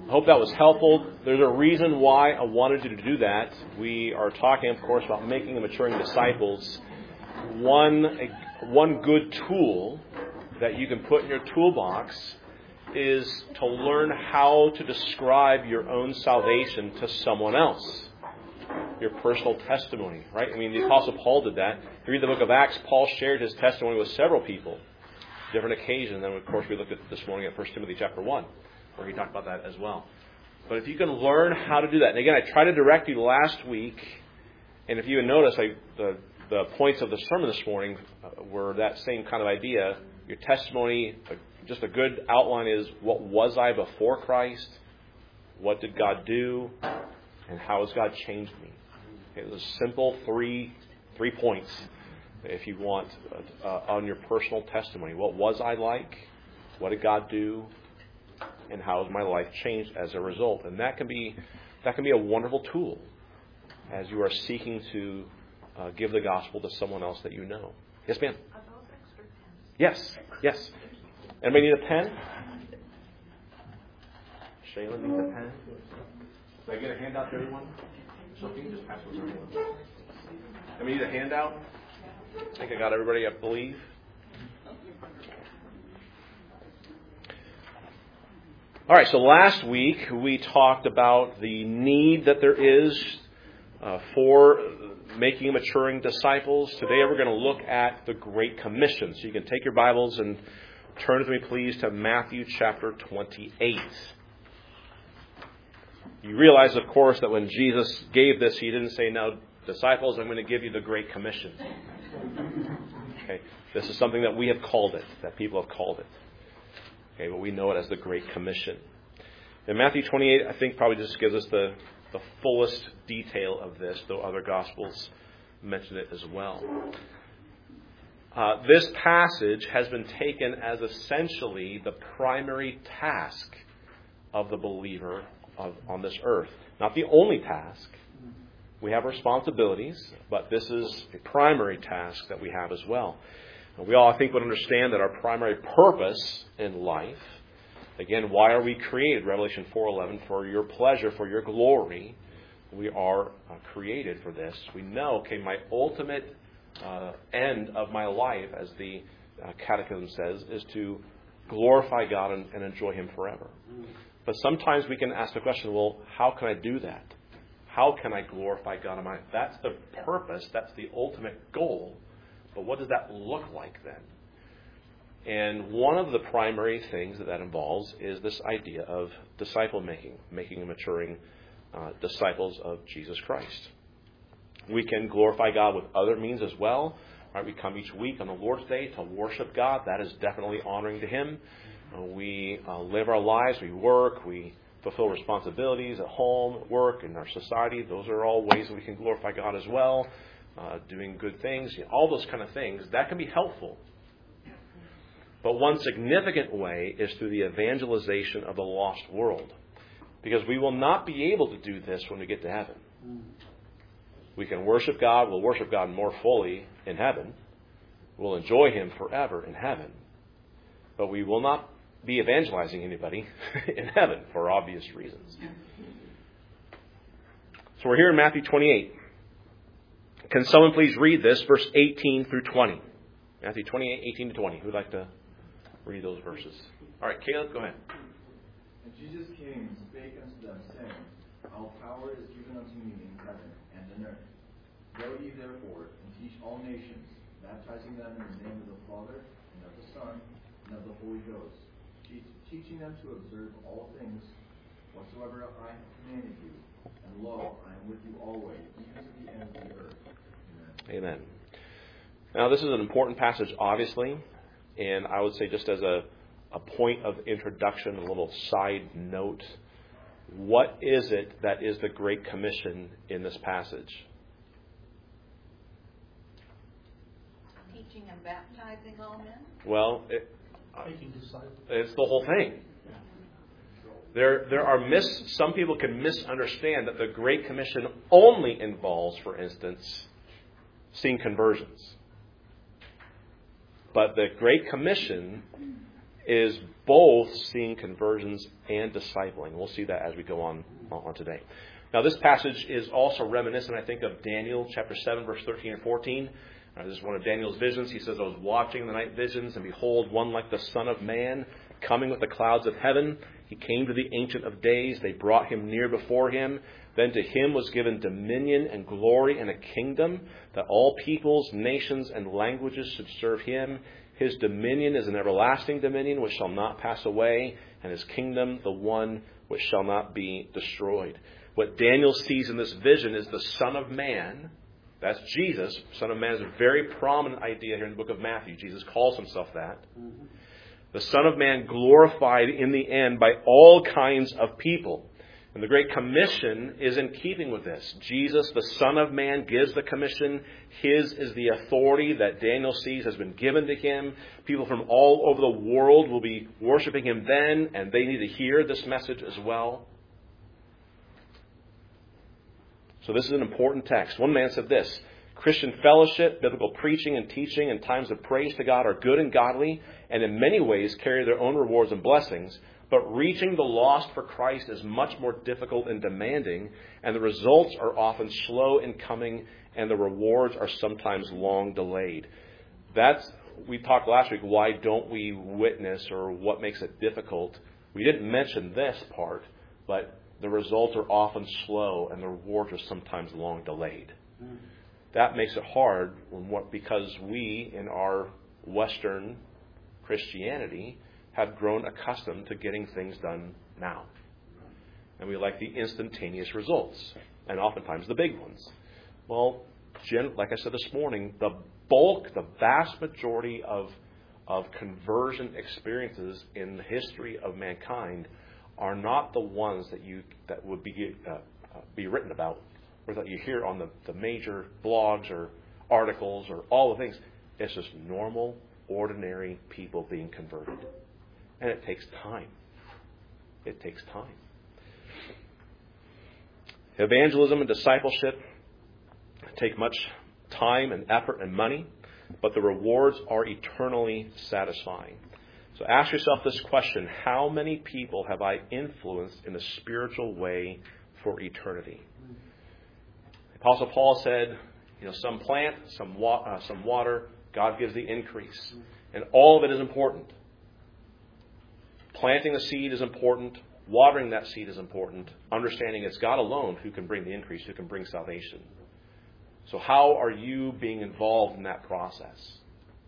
I hope that was helpful. There's a reason why I wanted you to do that. We are talking, of course, about making and maturing disciples. One good tool that you can put in your toolbox is to learn how to describe your own salvation to someone else. Your personal testimony, right? I mean, the Apostle Paul did that. If you read the book of Acts, Paul shared his testimony with several people, different occasions. And, of course, we looked at this morning at 1 Timothy chapter 1, where he talked about that as well. But if you can learn how to do that, and again, I tried to direct you last week, and if you had noticed, the points of the sermon this morning were that same kind of idea. Your testimony, just a good outline is, what was I before Christ? What did God do? And how has God changed me? It was a simple three points, if you want, on your personal testimony. What was I like? What did God do? And how has my life changed as a result? And that can be a wonderful tool as you are seeking to give the gospel to someone else that you know. Yes, ma'am? Are those extra pens? Yes. Anybody need a pen? Shayla needs a pen. Did I get a handout to everyone? So can you just pass those to everyone? Anybody need a handout? I think I got everybody, I believe. All right, so last week we talked about the need that there is for making and maturing disciples. Today we're going to look at the Great Commission. So you can take your Bibles and turn with me, please, to Matthew chapter 28. You realize, of course, that when Jesus gave this, he didn't say, "Now, disciples, I'm going to give you the Great Commission." Okay, this is something that we have called it, that people have called it. Okay, but we know it as the Great Commission. In Matthew 28, I think probably just gives us the fullest detail of this, though other Gospels mention it as well. This passage has been taken as essentially the primary task of the believer on this earth. Not the only task. We have responsibilities, but this is a primary task that we have as well. And we all, I think, would understand that our primary purpose in life, again, why are we created? Revelation 4:11, for your pleasure, for your glory. We are created for this. We know, okay, my ultimate end of my life, as the Catechism says, is to glorify God and enjoy Him forever. But sometimes we can ask the question, well, how can I do that? How can I glorify God? That's the purpose. That's the ultimate goal. But what does that look like then? And one of the primary things that involves is this idea of disciple making and maturing disciples of Jesus Christ. We can glorify God with other means as well. Right? We come each week on the Lord's Day to worship God. That is definitely honoring to Him. We live our lives. We work. We fulfill responsibilities at home, at work, in our society. Those are all ways that we can glorify God as well. Doing good things, all those kind of things. That can be helpful. But one significant way is through the evangelization of the lost world. Because we will not be able to do this when we get to heaven. We can worship God. We'll worship God more fully in heaven. We'll enjoy Him forever in heaven. But we will not be evangelizing anybody in heaven for obvious reasons. So we're here in Matthew 28. Can someone please read this, verse 18 through 20? Matthew 28, 18 to 20. Who'd like to read those verses? All right, Caleb, go ahead. And Jesus came and spake unto them, saying, All power is given unto me in heaven and in earth. Go ye therefore, and teach all nations, baptizing them in the name of the Father, and of the Son, and of the Holy Ghost, teaching them to observe all things whatsoever I have commanded you. And lo, I am with you always, even to the end of the earth. Amen. Now, this is an important passage, obviously, and I would say just as a point of introduction, a little side note, what is it that is the Great Commission in this passage? Teaching and baptizing all men? Well, it's the whole thing. There are some people can misunderstand that the Great Commission only involves, for instance, seeing conversions. But the Great Commission is both seeing conversions and discipling. We'll see that as we go on today. Now, this passage is also reminiscent, I think, of Daniel chapter 7, verse 13 and 14. This is one of Daniel's visions. He says, I was watching the night visions, and behold, one like the Son of Man, coming with the clouds of heaven. He came to the Ancient of Days. They brought him near before him. Then to him was given dominion and glory and a kingdom, that all peoples, nations, and languages should serve him. His dominion is an everlasting dominion which shall not pass away, and his kingdom the one which shall not be destroyed. What Daniel sees in this vision is the Son of Man. That's Jesus. Son of Man is a very prominent idea here in the book of Matthew. Jesus calls himself that. Mm-hmm. The Son of Man glorified in the end by all kinds of people. And the Great Commission is in keeping with this. Jesus, the Son of Man, gives the commission. His is the authority that Daniel sees has been given to him. People from all over the world will be worshiping him then, and they need to hear this message as well. So this is an important text. One man said this: Christian fellowship, biblical preaching and teaching, and times of praise to God are good and godly, and in many ways carry their own rewards and blessings. But reaching the lost for Christ is much more difficult and demanding, and the results are often slow in coming, and the rewards are sometimes long delayed. We talked last week, why don't we witness, or what makes it difficult? We didn't mention this part, but the results are often slow, and the rewards are sometimes long delayed. That makes it hard because we, in our Western Christianity, have grown accustomed to getting things done now. And we like the instantaneous results, and oftentimes the big ones. Well, like I said this morning, the vast majority of conversion experiences in the history of mankind are not the ones that would be written about, or that you hear on the major blogs or articles or all the things. It's just normal, ordinary people being converted. And it takes time. It takes time. Evangelism and discipleship take much time and effort and money, but the rewards are eternally satisfying. So ask yourself this question: how many people have I influenced in a spiritual way for eternity? Apostle Paul said, some plant, some water, God gives the increase. And all of it is important. Planting a seed is important. Watering that seed is important. Understanding it's God alone who can bring the increase, who can bring salvation. So how are you being involved in that process?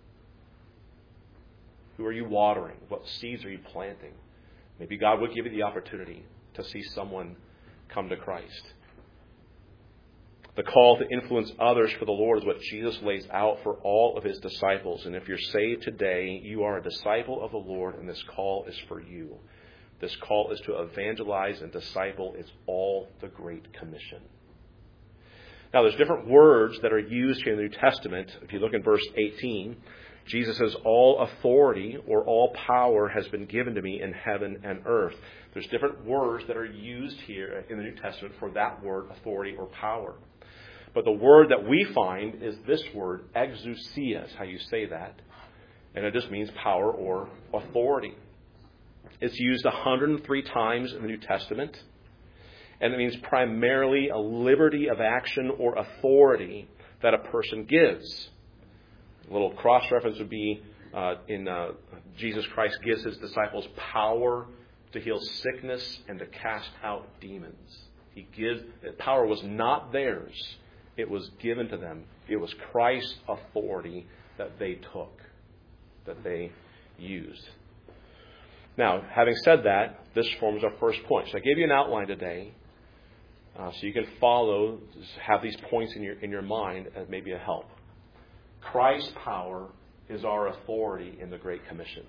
Who are you watering? What seeds are you planting? Maybe God would give you the opportunity to see someone come to Christ. The call to influence others for the Lord is what Jesus lays out for all of his disciples. And if you're saved today, you are a disciple of the Lord, and this call is for you. This call is to evangelize and disciple. It's all the Great Commission. Now, there's different words that are used here in the New Testament. If you look in verse 18, Jesus says, all authority or all power has been given to me in heaven and earth. There's different words that are used here in the New Testament for that word, authority or power. But the word that we find is this word, exousia, is how you say that. And it just means power or authority. It's used 103 times in the New Testament. And it means primarily a liberty of action or authority that a person gives. A little cross-reference would be Jesus Christ gives his disciples power to heal sickness and to cast out demons. Power was not theirs. It was given to them. It was Christ's authority that they took, that they used. Now, having said that, this forms our first point. So I gave you an outline today, so you can follow, have these points in your mind as maybe a help. Christ's power is our authority in the Great Commission.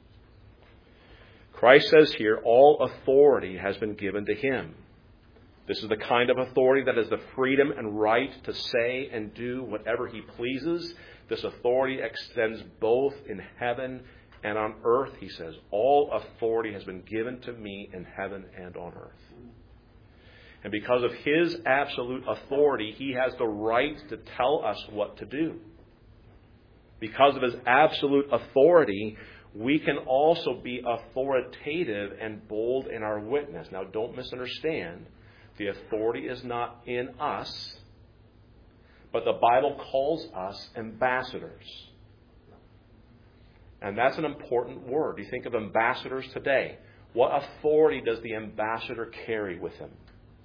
Christ says here, all authority has been given to him. This is the kind of authority that has the freedom and right to say and do whatever he pleases. This authority extends both in heaven and on earth, he says. All authority has been given to me in heaven and on earth. And because of his absolute authority, he has the right to tell us what to do. Because of his absolute authority, we can also be authoritative and bold in our witness. Now, don't misunderstand. The authority is not in us, but the Bible calls us ambassadors. And that's an important word. You think of ambassadors today. What authority does the ambassador carry with him?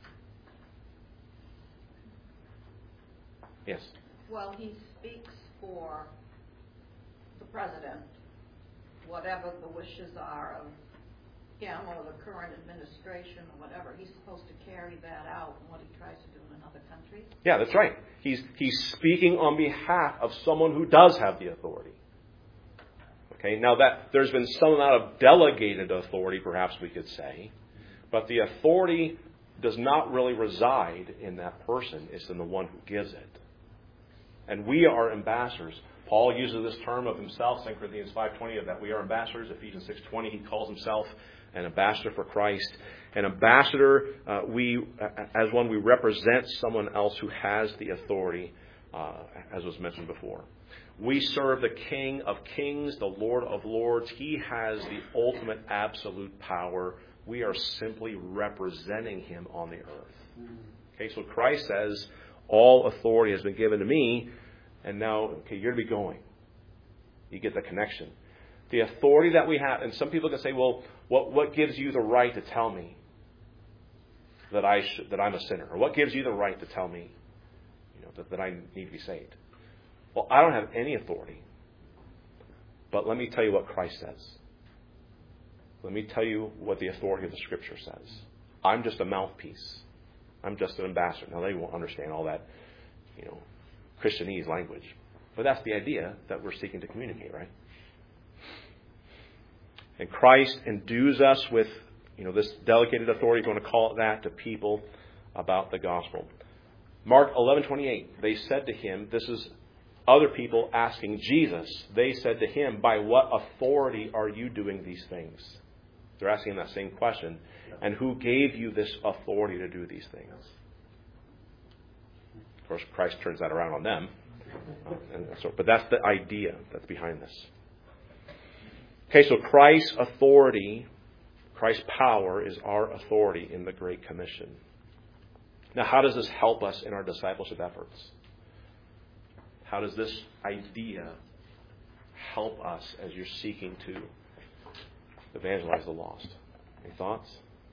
Yes? Well, he speaks for the president, whatever the wishes are of him or the current administration or whatever. He's supposed to carry that out in what he tries to do in another country. Yeah, that's right. He's speaking on behalf of someone who does have the authority. Okay, now that there's been some amount of delegated authority, perhaps we could say, but the authority does not really reside in that person. It's in the one who gives it. And we are ambassadors. Paul uses this term of himself, 2 Corinthians 5:20, that we are ambassadors. Ephesians 6:20, he calls himself an ambassador for Christ. An ambassador, we represent someone else who has the authority, as was mentioned before. We serve the King of Kings, the Lord of Lords. He has the ultimate absolute power. We are simply representing him on the earth. Okay, so Christ says, all authority has been given to me, and now, okay, you're to be going. You get the connection. The authority that we have, and some people can say, well, what gives you the right to tell me that I'm a sinner? Or what gives you the right to tell me, that I need to be saved? Well, I don't have any authority. But let me tell you what Christ says. Let me tell you what the authority of the Scripture says. I'm just a mouthpiece. I'm just an ambassador. Now, they won't understand all that, Christianese language. But that's the idea that we're seeking to communicate, right? And Christ endues us with, this delegated authority, if you want to call it that, to people about the gospel. Mark 11:28, they said to him, this is other people asking Jesus, they said to him, by what authority are you doing these things? They're asking that same question. And who gave you this authority to do these things? Of course, Christ turns that around on them. But that's the idea that's behind this. Okay, so Christ's authority, Christ's power is our authority in the Great Commission. Now, how does this help us in our discipleship efforts? How does this idea help us as you're seeking to evangelize the lost? Any thoughts?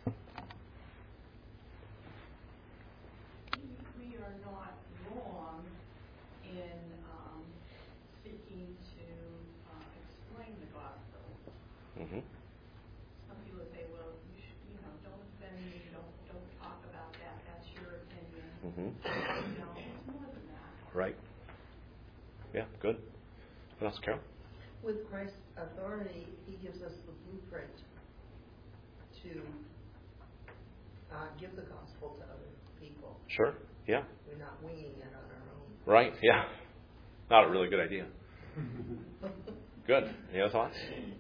We are not wrong in seeking to explain the gospel. Mm-hmm. Some people say, well, don't offend me, don't talk about that. That's your opinion. Mm-hmm. It's more than that. Right. Yeah, good. What else, Carol? With Christ's authority, he gives us the blueprint to give the gospel to other people. Sure, yeah. We're not winging it on our own. Right, yeah. Not a really good idea. Good. Any other thoughts?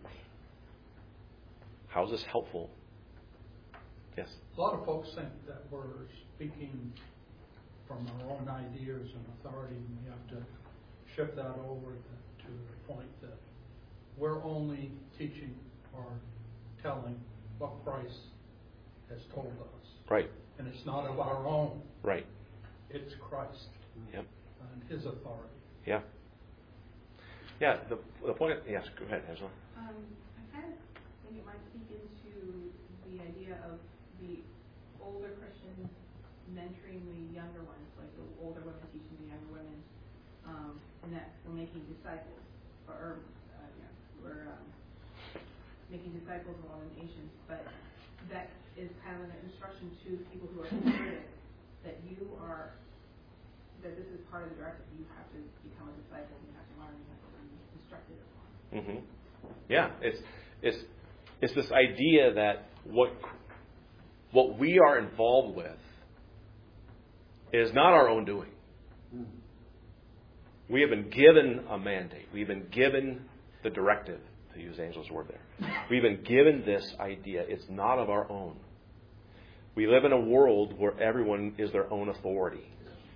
How is this helpful? Yes? A lot of folks think that we're speaking from our own ideas and authority, and we have to shift that over to the point that we're only teaching or telling what Christ has told us. Right. And it's not of our own. Right. It's Christ. Yep. And his authority. Yeah. Yeah, the point... Yes, go ahead, Angela. I kind of think it might speak into the idea of the older Christians mentoring the younger ones, like the older women teaching the younger women, and that we're making disciples, we're making disciples of all the nations, but that is kind of an instruction to people who are converted that that this is part of the directive. You have to become a disciple, you have to learn, you have to be instructed upon. Mm-hmm. Yeah, it's this idea that what we are involved with is not our own doing. We have been given a mandate. We've been given the directive, to use Angela's word there. We've been given this idea. It's not of our own. We live in a world where everyone is their own authority.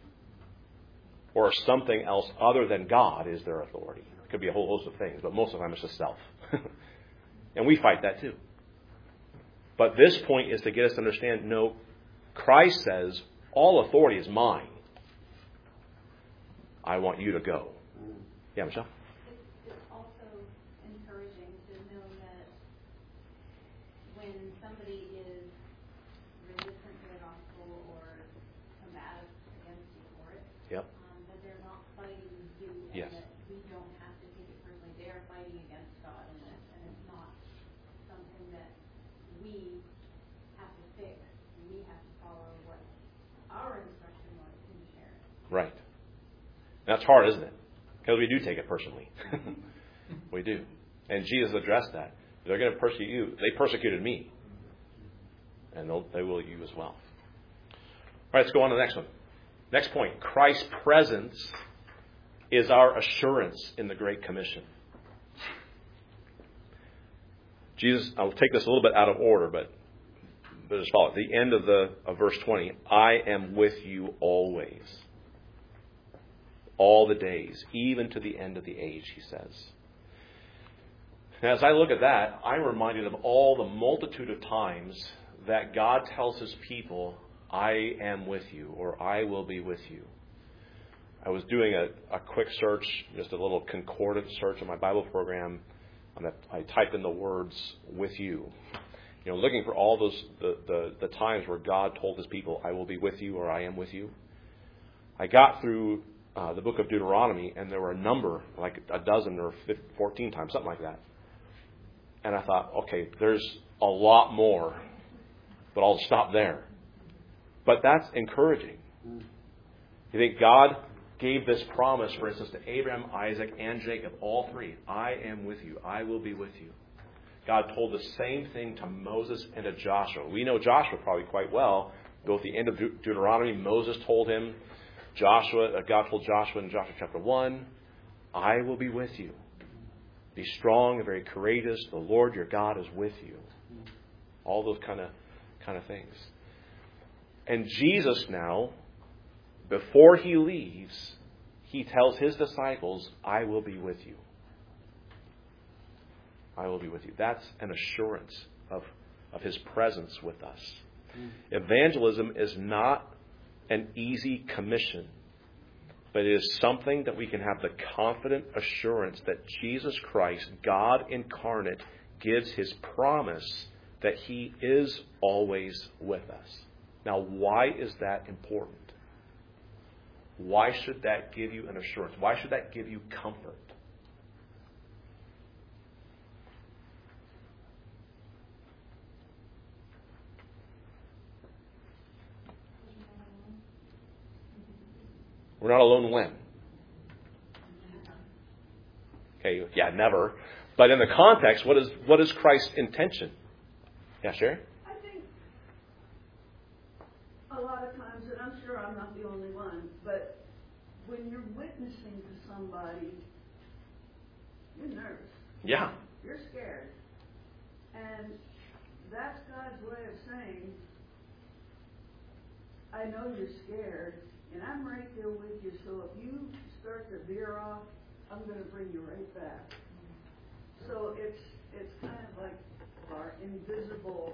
Or something else other than God is their authority. It could be a whole host of things, but most of the time it's just self. And we fight that too. But this point is to get us to understand, no, Christ says, all authority is mine. I want you to go. Yeah, Michelle? It's also encouraging to know that when somebody is resistant to the gospel or combative against you for it, Yep. that they're not fighting you, Yes. and that we don't have to take it personally. They are fighting against God in this, and it's not something that we have to fix. We have to follow what our instruction was in sharing. Right. That's hard, isn't it? Because we do take it personally. We do. And Jesus addressed that. They're going to persecute you. They persecuted me. And they will you as well. All right, let's go on to the next one. Next point. Christ's presence is our assurance in the Great Commission. Jesus, I'll take this a little bit out of order, but just follow it. The end of verse 20. I am with you always. All the days, even to the end of the age, he says. Now, as I look at that, I'm reminded of all the multitude of times that God tells his people, I am with you, or I will be with you. I was doing a quick search, just a little concordant search in my Bible program, and I typed in the words, with you. You know, looking for all those the times where God told his people, I will be with you, or I am with you. I got through the book of Deuteronomy, and there were a number, like a dozen or 14 times, something like that. And I thought, okay, there's a lot more, but I'll stop there. But that's encouraging. You think God gave this promise, for instance, to Abraham, Isaac, and Jacob, all three. I am with you. I will be with you. God told the same thing to Moses and to Joshua. We know Joshua probably quite well. Go at the end of Deuteronomy, Moses told him, God told Joshua in Joshua chapter 1, I will be with you. Be strong and very courageous. The Lord your God is with you. All those kind of things. And Jesus now, before he leaves, he tells his disciples, I will be with you. I will be with you. That's an assurance of his presence with us. Evangelism is not an easy commission, but it is something that we can have the confident assurance that Jesus Christ, God incarnate, gives his promise that he is always with us. Now, why is that important? Why should that give you an assurance? Why should that give you comfort? We're not alone when? Okay, yeah, never. But in the context, what is Christ's intention? Yeah, Sherry? I think a lot of times, and I'm sure I'm not the only one, but when you're witnessing to somebody, you're nervous. Yeah. You're scared. And that's God's way of saying, I know you're scared, and I'm right there with you, so if you start to veer off, I'm going to bring you right back. So it's kind of like our invisible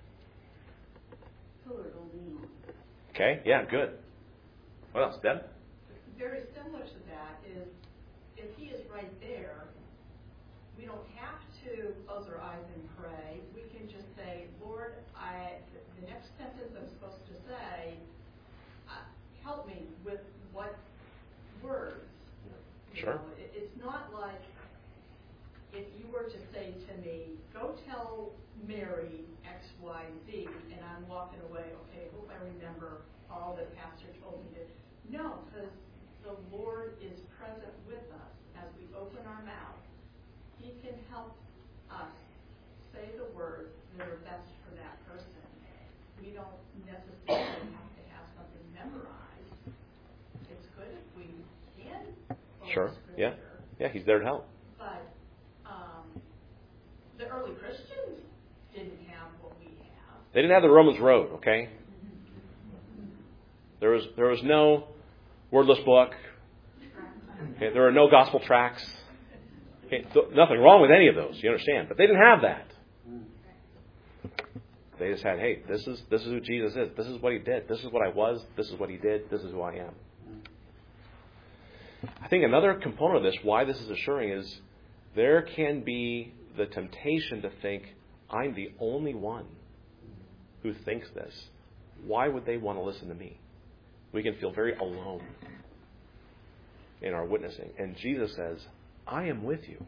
pillar to lean on. Okay, yeah, good. What else, Deb? Very similar to that is, if he is right there, we don't have to close our eyes and pray. We can just say, Lord, the next sentence I'm supposed to say, help me with what words. Sure. It's not like if you were to say to me, go tell Mary X, Y, Z, and I'm walking away, okay, hope I remember all that Pastor told me to. No, because the Lord is present with us as we open our mouth. He can help us say the words that are best for that person. We don't necessarily have to have something memorized. It's good if we can. Sure. Yeah. Yeah, he's there to help. But the early Christians didn't have what we have. They didn't have the Romans Road, okay? There was no wordless book. Okay, there are no gospel tracts. Okay, nothing wrong with any of those, you understand. But they didn't have that. They just had, hey, this is who Jesus is. This is what he did. This is what I was. This is what he did. This is who I am. I think another component of this, why this is assuring, is there can be the temptation to think, I'm the only one who thinks this. Why would they want to listen to me? We can feel very alone in our witnessing. And Jesus says, I am with you.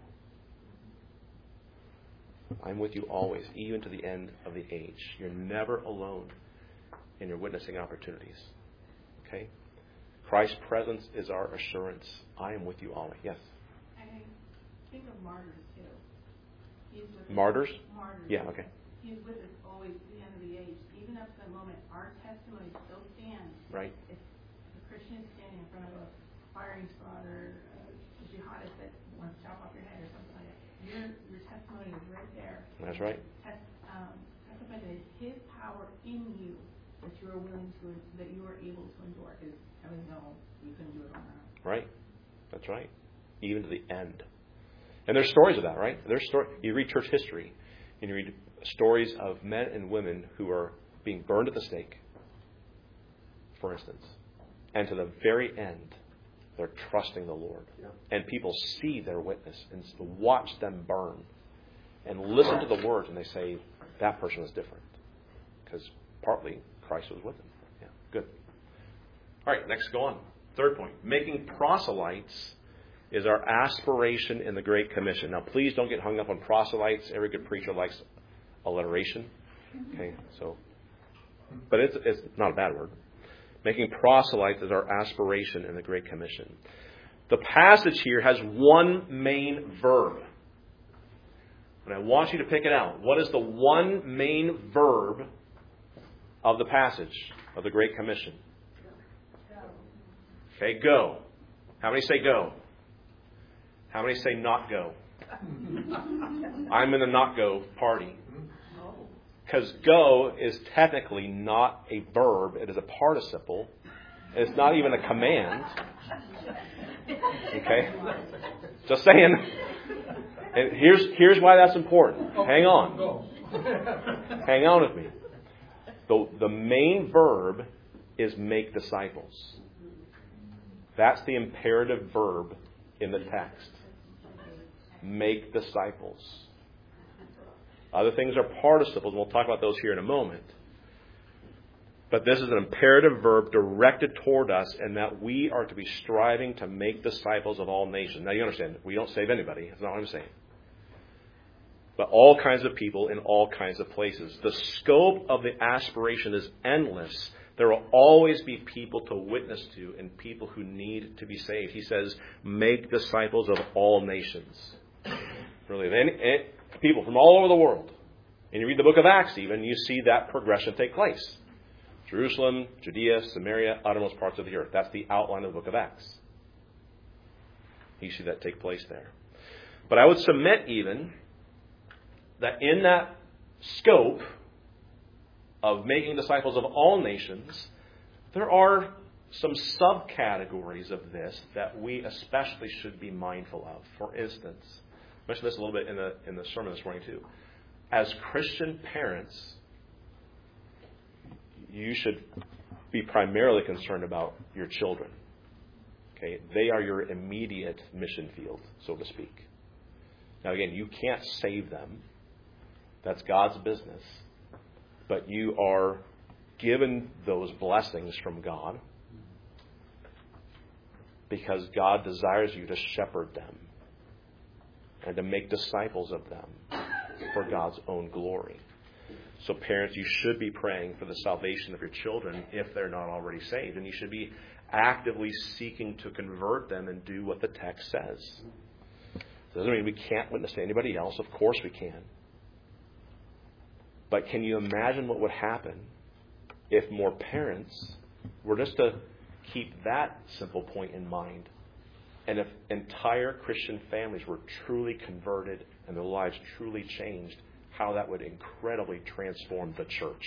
I'm with you always, even to the end of the age. You're never alone in your witnessing opportunities. Okay? Christ's presence is our assurance. I am with you always. Yes? I think of martyrs, too. He's with Martyrs? Martyrs. Yeah, okay. He's with us always to the end of the age. Even up to the moment, our testimony still stands. Right. If a Christian is standing in front of a firing squad or a jihadist that wants to chop off your head or something like that, your testimony is right there. That's right. Testify that it's His power in you that you are willing to, that you are able to endure. Because I was no, you couldn't do it on our own. Right. That's right. Even to the end. And there's stories of that, right? You read church history, and you read stories of men and women who are being burned at the stake, for instance. And to the very end, they're trusting the Lord. Yeah. And people see their witness and watch them burn and listen to the words, and they say, that person was different. Because partly Christ was with them. Yeah, good. All right, next, go on. Third point. Making proselytes is our aspiration in the Great Commission. Now, please don't get hung up on proselytes. Every good preacher likes alliteration. Okay, so, but it's not a bad word. Making proselytes is our aspiration in the Great Commission. The passage here has one main verb. And I want you to pick it out. What is the one main verb of the passage of the Great Commission? Okay, go. How many say go? How many say not go? I'm in the not go party. Because go is technically not a verb. It is a participle. It's not even a command. Okay? Just saying. And here's why that's important. Hang on. Hang on with me. The main verb is make disciples. That's the imperative verb in the text. Make disciples. Other things are participles, and we'll talk about those here in a moment. But this is an imperative verb directed toward us, and that we are to be striving to make disciples of all nations. Now you understand, we don't save anybody. That's not what I'm saying. But all kinds of people in all kinds of places. The scope of the aspiration is endless. There will always be people to witness to and people who need to be saved. He says, make disciples of all nations. Really, people from all over the world. And you read the book of Acts even, you see that progression take place. Jerusalem, Judea, Samaria, uttermost parts of the earth. That's the outline of the book of Acts. You see that take place there. But I would submit even that in that scope of making disciples of all nations, there are some subcategories of this that we especially should be mindful of. For instance, I mentioned this a little bit in the sermon this morning too. As Christian parents, you should be primarily concerned about your children. Okay, they are your immediate mission field, so to speak. Now again, you can't save them. That's God's business. But you are given those blessings from God because God desires you to shepherd them and to make disciples of them for God's own glory. So parents, you should be praying for the salvation of your children if they're not already saved. And you should be actively seeking to convert them and do what the text says. It doesn't mean we can't witness to anybody else. Of course we can. But can you imagine what would happen if more parents were just to keep that simple point in mind, and if entire Christian families were truly converted and their lives truly changed, how that would incredibly transform the church.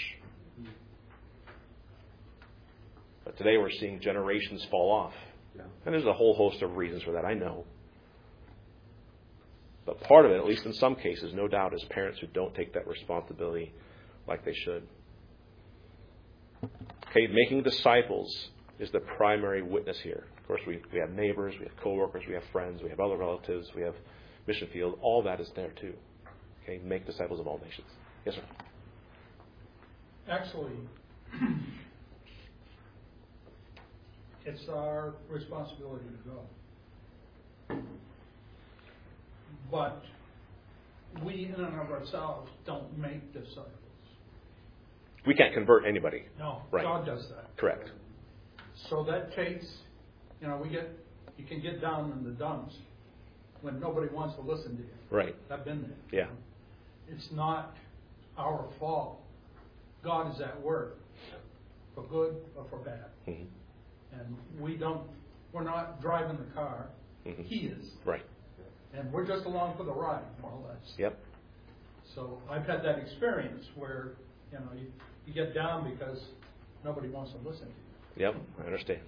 But today we're seeing generations fall off. Yeah. And there's a whole host of reasons for that, I know. But part of it, at least in some cases, no doubt, is parents who don't take that responsibility like they should. Okay, making disciples is the primary witness here. Of course, we have neighbors, we have coworkers, we have friends, we have other relatives, we have mission field. All that is there too. Okay, make disciples of all nations. Yes, sir. Actually, it's our responsibility to go. But we, in and of ourselves, don't make disciples. We can't convert anybody. No, Right. God does that. Correct. So that takes, you can get down in the dumps when nobody wants to listen to you. Right. I've been there. Yeah. It's not our fault. God is at work, for good or for bad. Mm-hmm. And we're not driving the car. Mm-hmm. He is. Right. And we're just along for the ride, more or less. Yep. So I've had that experience where, you get down because nobody wants to listen to you. Yep. I understand.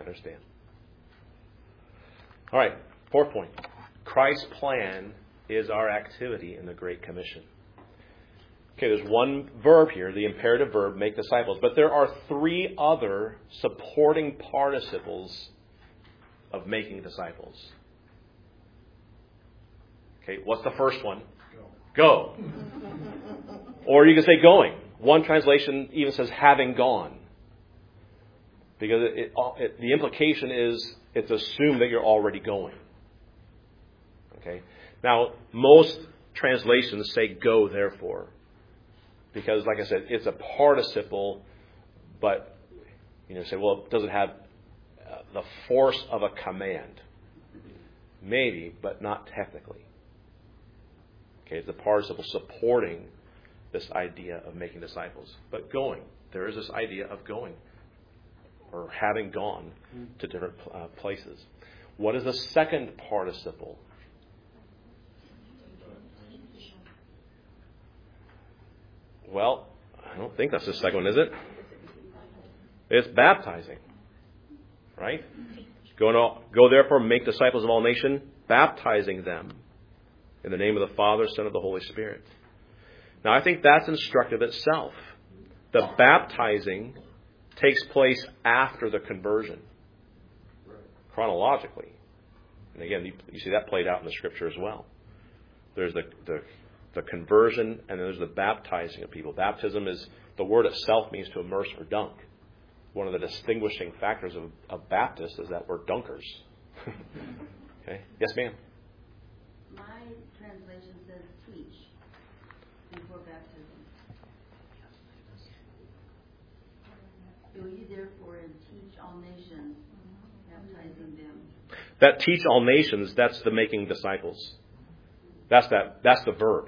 All right. Fourth point. Christ's plan is our activity in the Great Commission. Okay, there's one verb here, the imperative verb, make disciples. But there are three other supporting participles of making disciples. Okay, what's the first one? Go. Or you can say going. One translation even says having gone. Because the implication is it's assumed that you're already going. Okay. Now, most translations say go, therefore. Because, like I said, it's a participle, but, say, well, does it have the force of a command? Maybe, but not technically. Okay, it's a participle supporting this idea of making disciples. But going, there is this idea of going, or having gone to different places. What is the second participle? Well, I don't think that's the second one, is it? It's baptizing. Right? Go therefore, make disciples of all nations, baptizing them in the name of the Father, Son, and the Holy Spirit. Now, I think that's instructive itself. The baptizing takes place after the conversion, chronologically. And again, you see that played out in the Scripture as well. There's the conversion, and then there's the baptizing of people. Baptism is, the word itself means to immerse or dunk. One of the distinguishing factors of Baptists is that we're dunkers. Okay? Yes, ma'am? My translation says teach before baptism. Go ye therefore and teach all nations, baptizing them. That teach all nations, that's the making disciples. That's the verb.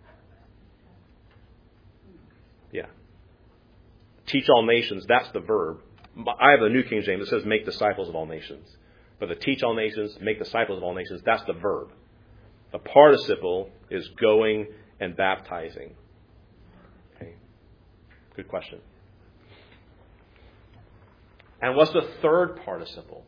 Yeah. Teach all nations, that's the verb. I have the New King James that says make disciples of all nations. But the teach all nations, make disciples of all nations, that's the verb. The participle is going and baptizing. Okay. Good question. And what's the third participle?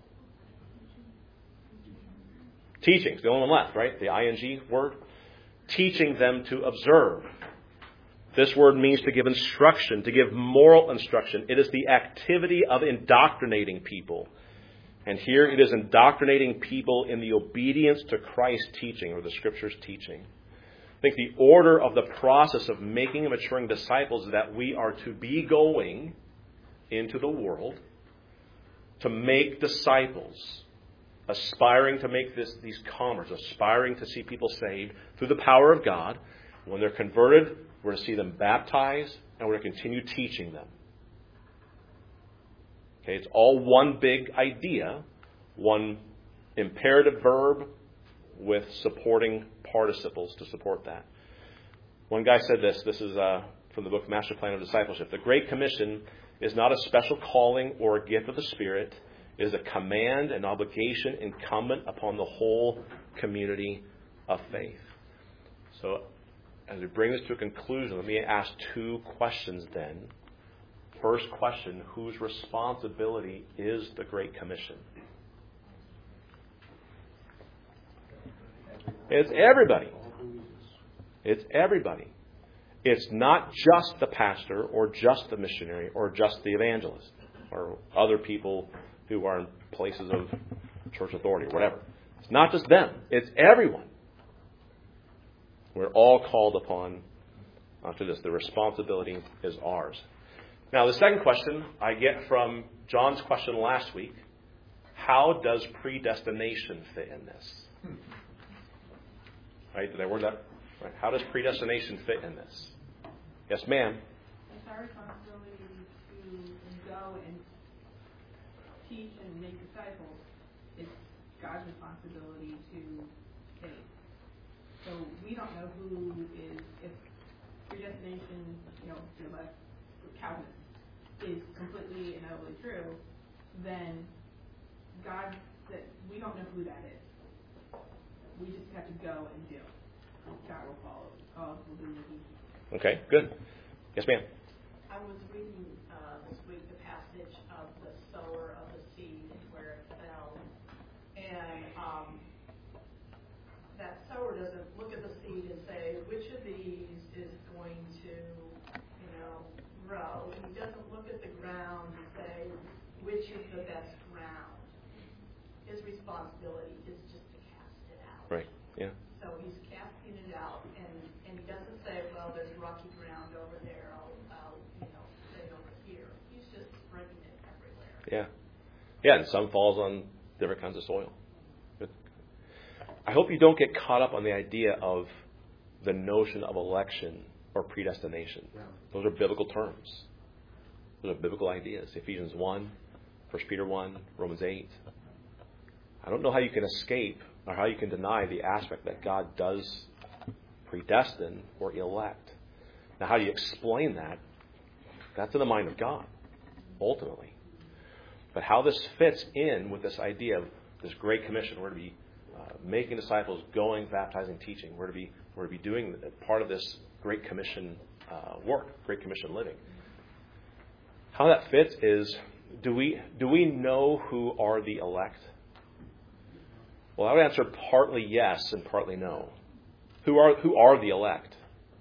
Teaching. It's the only one left, right? The ing word. Teaching them to observe. This word means to give instruction, to give moral instruction. It is the activity of indoctrinating people. And here it is indoctrinating people in the obedience to Christ's teaching or the Scripture's teaching. I think the order of the process of making and maturing disciples is that we are to be going into the world to make disciples, aspiring to make these converts, aspiring to see people saved through the power of God. When they're converted, we're to see them baptized, and we're to continue teaching them. Okay, it's all one big idea, one imperative verb with supporting participles to support that. One guy said this is from the book Master Plan of Discipleship. The Great Commission is not a special calling or a gift of the Spirit. It is a command and obligation incumbent upon the whole community of faith. So, as we bring this to a conclusion, let me ask two questions then. First question, whose responsibility is the Great Commission? It's everybody. It's everybody. It's not just the pastor or just the missionary or just the evangelist or other people who are in places of church authority or whatever. It's not just them. It's everyone. We're all called upon to this. The responsibility is ours. Now, the second question I get from John's question last week, how does predestination fit in this? Right? Did I word that right? How does predestination fit in this? Yes, ma'am. It's our responsibility to go and teach and make disciples. It's God's responsibility to save. So we don't know who is, if predestination, like Calvinist, is completely and utterly true, then God, that we don't know who that is. We just have to go and do. God will follow. God will do what He does. Okay, good. Yes, ma'am. I was reading this week the passage of the sower of the seed where it fell. And that sower doesn't look at the seed and say, which of these is going to, grow. He doesn't look at the ground and say, which is the best ground. His responsibility is just to cast it out. Right, yeah. So he's casting it out, and he doesn't say, well, there's rocky ground over there, I'll lay it over here. He's just spreading it everywhere. Yeah. Yeah, and some falls on different kinds of soil. Good. I hope you don't get caught up on the idea of the notion of election or predestination. Yeah. Those are biblical terms. Those are biblical ideas. Ephesians 1, 1 Peter 1, Romans 8. I don't know how you can escape or how you can deny the aspect that God does predestine or elect. Now, how do you explain that? That's in the mind of God, ultimately. But how this fits in with this idea of this Great Commission, we're to be making disciples, going, baptizing, teaching. We're to be doing part of this Great Commission work, Great Commission living. How that fits is, do we know who are the elect? Well, I would answer partly yes and partly no. Who are the elect?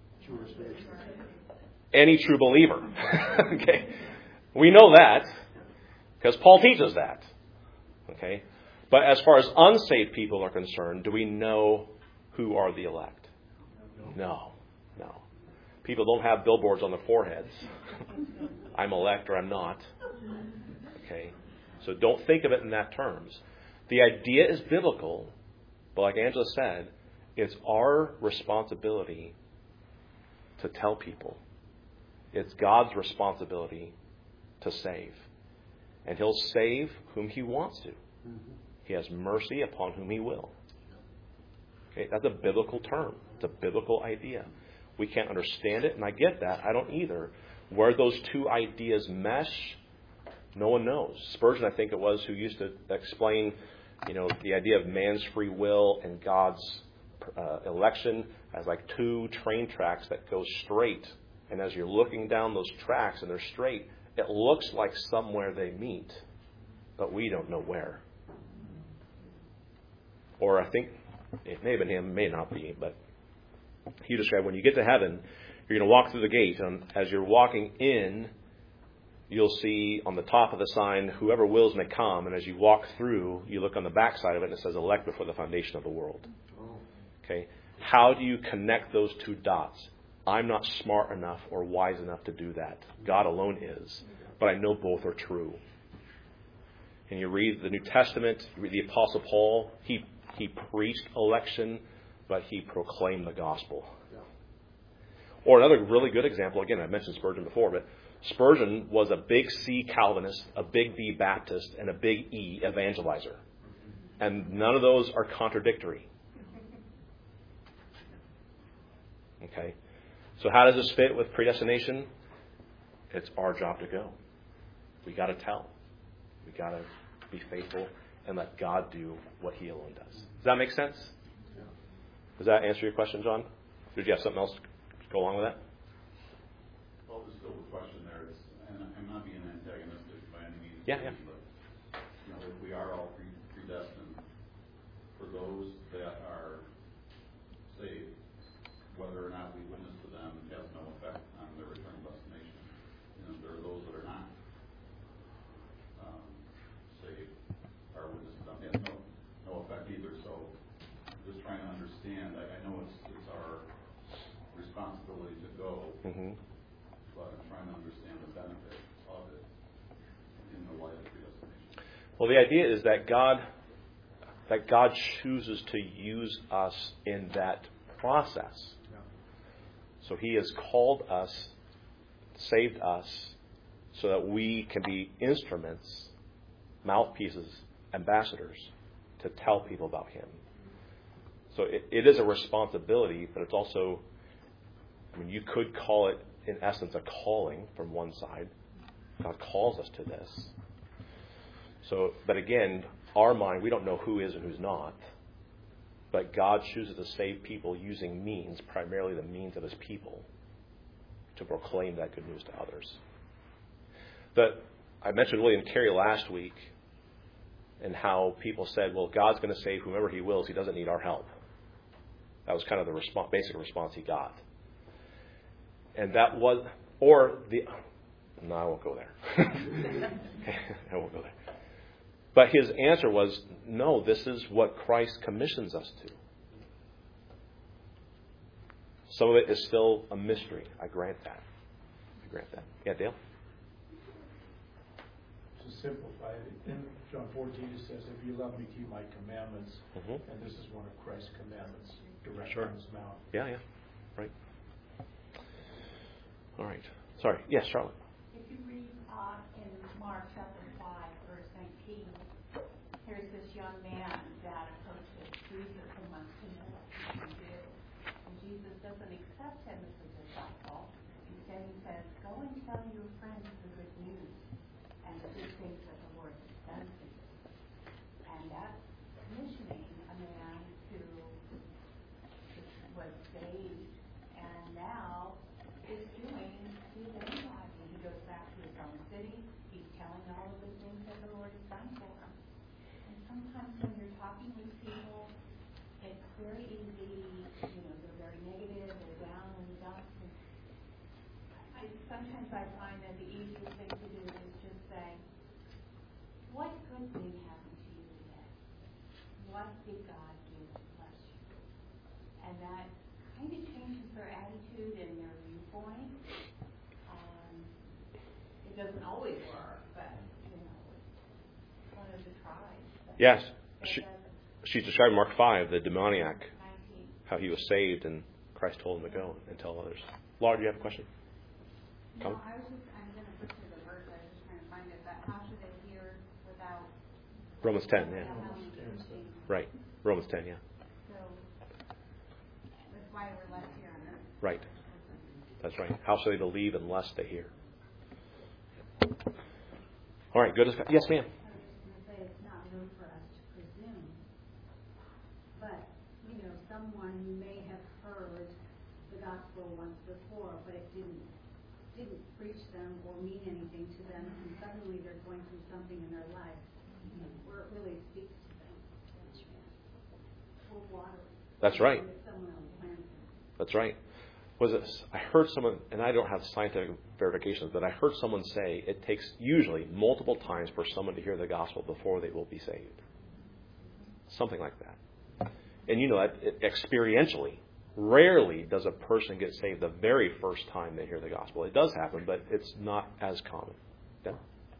Any true believer. Okay, we know that because Paul teaches that. Okay, but as far as unsaved people are concerned, do we know who are the elect? No. People don't have billboards on their foreheads. I'm elect or I'm not. Okay, so don't think of it in that terms. The idea is biblical, but like Angela said, it's our responsibility to tell people. It's God's responsibility to save. And He'll save whom He wants to. He has mercy upon whom He will. Okay, that's a biblical term. It's a biblical idea. We can't understand it, and I get that. I don't either. Where those two ideas mesh, no one knows. Spurgeon, I think it was, who used to explain, the idea of man's free will and God's election as like two train tracks that go straight. And as you're looking down those tracks and they're straight, it looks like somewhere they meet, but we don't know where. Or I think it may have been him, may not be, but he described when you get to heaven, you're going to walk through the gate, and as you're walking in, you'll see on the top of the sign, whoever wills may come, and as you walk through, you look on the back side of it, and it says, elect before the foundation of the world. Okay? How do you connect those two dots? I'm not smart enough or wise enough to do that. God alone is. But I know both are true. And you read the New Testament, you read the Apostle Paul, he preached election, but he proclaimed the gospel. Or another really good example, again, I mentioned Spurgeon before, but Spurgeon was a big C Calvinist, a big B Baptist, and a big E evangelizer. And none of those are contradictory. Okay? So how does this fit with predestination? It's our job to go. We got to tell. We got to be faithful and let God do what He alone does. Does that make sense? Yeah. Does that answer your question, John? Did you have something else to go along with that? Well, there's still a question there, and I'm not being antagonistic by any means. Yeah. But if we are all predestined, for those that are whether or not we witness to them has no effect on their return destination. There are those that are not saved. Our witness to them has no effect either. So I'm just trying to understand. I know it's our responsibility to go, but I'm trying to understand the benefit of it in the light of predestination. Well, the idea is that God chooses to use us in that process. So He has called us, saved us, so that we can be instruments, mouthpieces, ambassadors to tell people about Him. So it is a responsibility, but it's also, you could call it, in essence, a calling from one side. God calls us to this. So, but again, our mind, we don't know who is and who's not. But God chooses to save people using means, primarily the means of His people, to proclaim that good news to others. I mentioned William Carey last week, and how people said, well, God's going to save whomever He wills. He doesn't need our help. That was kind of the basic response he got. And that was, no, I won't go there. I won't go there. But his answer was, no, this is what Christ commissions us to. Some of it is still a mystery. I grant that. Yeah, Dale? To simplify it, in John 14 it says, if you love me, keep my commandments. And this is one of Christ's commandments, direct from His mouth. Yeah. Right. All right. Sorry. Yes, Charlotte. If you read in Mark chapter 5, verse 19, here's this young man that approaches Jesus and wants to know what he can do. And Jesus doesn't accept him as a disciple. Instead, He says, go and tell your friends the good news and the good things that the Lord has done for you. And that's commissioning a man who was saved and now is doing his own life. And he goes back to his own city. He's telling all of the things that the Lord has done for him. And sometimes when you're talking with people, it's very easy, they're very negative, they're down in the dumps. Sometimes I find that the easiest thing to do is just say, what good thing happened to you today? What did God do to bless you? And that kind of changes their attitude and their viewpoint. It doesn't always work, but, it's one of the tries. Yes. She's describing Mark 5, the demoniac, how he was saved, and Christ told him to go and tell others. Laura, do you have a question? No, I'm going to put to the verse. I was just trying to find it. But how should they hear without? Romans 10, yeah. Right. Romans 10, yeah. So that's why we're left here on earth. Right. That's right. How shall they believe unless they hear? All right, good. Yes, ma'am. I was just going to say it's not room for us to presume. But, someone may have heard the gospel once before, but it didn't reach them or mean anything to them, and suddenly they're going through something in their life where it really speaks to them. Or water. That's right. Someone else plants it. That's right. I heard someone, and I don't have scientific verifications, but I heard someone say it takes usually multiple times for someone to hear the gospel before they will be saved. Something like that. And that experientially, rarely does a person get saved the very first time they hear the gospel. It does happen, but it's not as common. Yeah?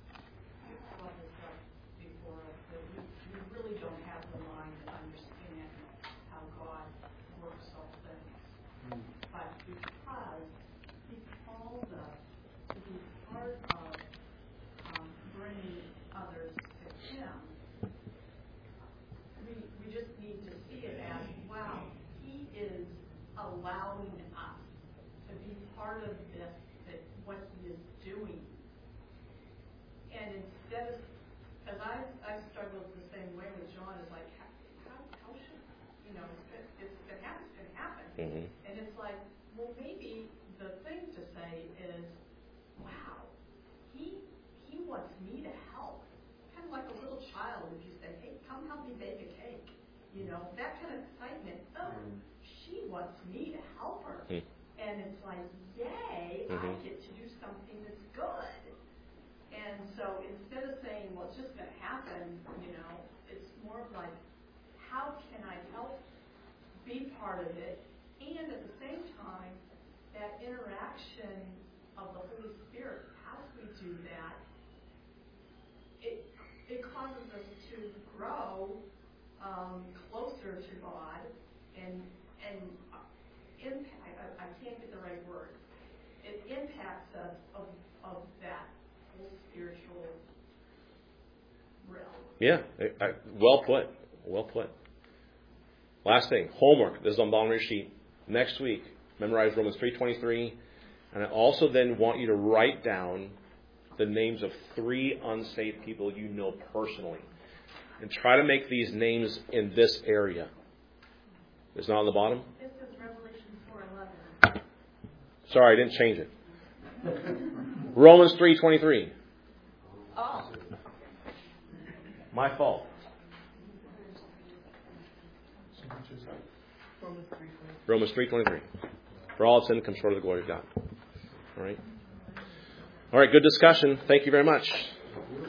Before, you really don't have the mind to understand how God works all things. But because He calls us to be part of bringing others to Him, we just need to see it as, wow, He is allowing us to be part of this, what He is doing. And instead of, because I struggled the same way with John, is like, how should, it's going to happen, it's going to happen. Mm-hmm. And it's like, well, maybe the thing to say is, wow, he wants me to help. Kind of like a little child, if you say, hey, come help me bake a cake. That kind of excitement. Oh, she wants me to help her. get to do something that's good. And so instead of saying, well, it's just going to happen, it's more of like, how can I help be part of it? And at the same time, that interaction of the Holy Spirit, as we do that, it causes us to grow closer to God and impact, I can't get the right word. It impacts us of that whole spiritual realm. Yeah, well put. Well put. Last thing, homework. This is on the bottom of your sheet. Next week, memorize Romans 3:23. And I also then want you to write down the names of 3 unsaved people you know personally. And try to make these names in this area. It's not on the bottom? This is Revelation 4:11. Sorry, I didn't change it. Romans 3:23. Oh. My fault. Romans 3:23. For all sin comes short of the glory of God. All right. All right, good discussion. Thank you very much.